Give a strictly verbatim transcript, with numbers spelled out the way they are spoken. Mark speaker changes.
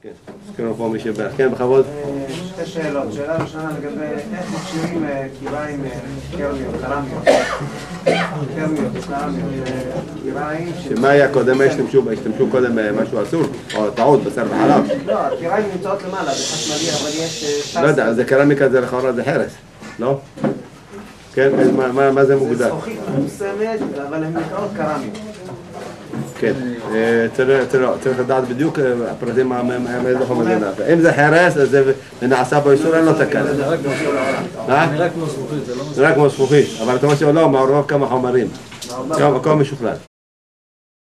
Speaker 1: כן, הזכרנו פה מי שבח. כן, בכבוד.
Speaker 2: שתי שאלות. שאלה ראשונה לגבי איך מכשירים קיריים קרמיות, קרמיות. קרמיות, קרמיות, קיריים...
Speaker 1: שמה היה קודם? השתמשו קודם משהו אסור? או טעות, בשר וחלב?
Speaker 2: לא, הקיריים נמצאות למעלה, זה חשמלי, אבל יש...
Speaker 1: לא יודע, זה קרמיקה, זה לכאורה, זה חרס, לא? כן, מה זה מוגדר?
Speaker 2: זה זכוכית מוסמת, אבל הן נקראות קרמיות.
Speaker 1: כן, צריך לדעת בדיוק הפרטים מאיזה חומר זה נעשה. אם זה חרס, אז זה נעשה בו איסור, אין לו תקנה.
Speaker 3: זה רק כמו זכוכית, זה לא מספיק.
Speaker 1: זה רק כמו זכוכית, אבל אתה אומר שלא, מעורבב כמה חומרים. כל משוכלל.